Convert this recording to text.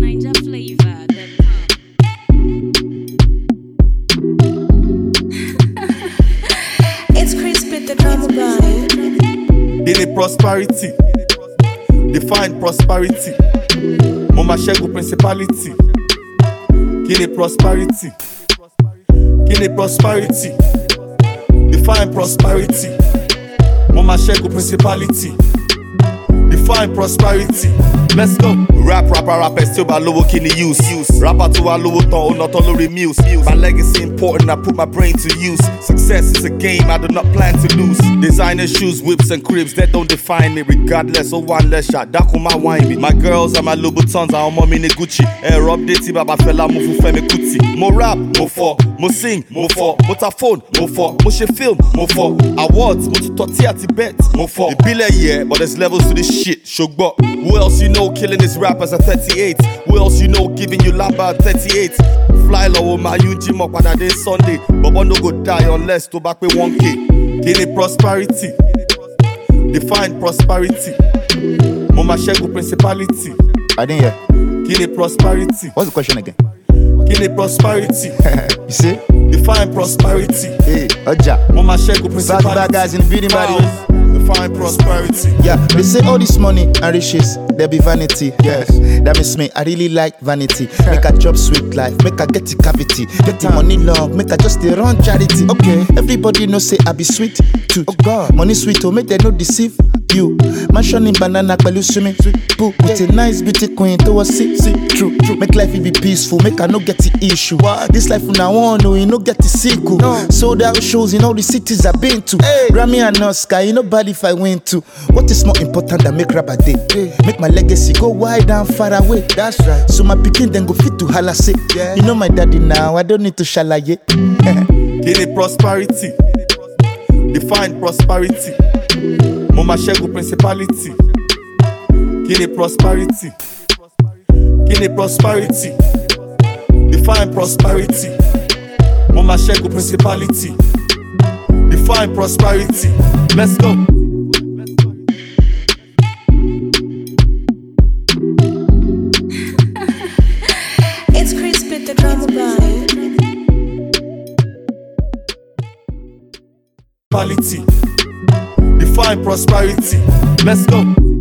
It's Chris with the drama guy. Guinea prosperity, define prosperity. Mama Shego principality. Guinea prosperity, Guinea prosperity, define prosperity. Mama Shego principality, define prosperity. Let's go. Rap, still by low kini use. Rapper to a low tone, not all remuse. My legacy important, I put my brain to use. Success is a game I do not plan to lose. Designer shoes, whips and cribs, that don't define me. Regardless of one less shot, that my wine me. My girls and my Louboutins are on mommy in Gucci. Air update, baba fella mufu femi kuti. Mo rap, mo for, mo sing, mo for, mo ta phone, mo for, mo she film, mo for. Awards, mo to tortilla Tibet, mo for. It be like yeah, but there's levels to this shit. Shogbo. Who else you know killing this rappers at 38? Who else you know giving you lamba at 38? Fly low, my Jim up on a day Sunday. But one no go die unless to back with 1K. Guinea prosperity, define prosperity. Mama Shego principality. I didn't hear. Guinea prosperity. What's the question again? Guinea prosperity. You see? Define prosperity. Hey, Oja. Mama Shego principality. Bad guys in the building, buddy. Define prosperity. Yeah, they say all this money and riches, there be vanity. Yes, that means me, I really like vanity. Make a job sweet life, make a get the cavity. Get the money long, make a just the run charity. Okay, everybody know say I be sweet too. Oh God, money sweet, oh make they no deceive you. Mansion in banana, pelu swimming pool with a nice beauty queen to a see true. Make life be peaceful, make I no get the issue. This life from now on, no, you no get the sequel. Sold out shows in all the cities I've been to. Grammy and Oscar, you nobody if I win to. What is more important than make rap a day? Make my legacy go wide and far away. That's right. So my pikin then go fit to holla say. You know my daddy now, I don't need to shalaye. Guinea prosperity, define prosperity. Mama Shego principality. Guinea prosperity, Guinea prosperity, define prosperity. Mama Shego principality, define prosperity. Let's go. It's Chris with the drama guy. Prosperity, define prosperity. Let's go.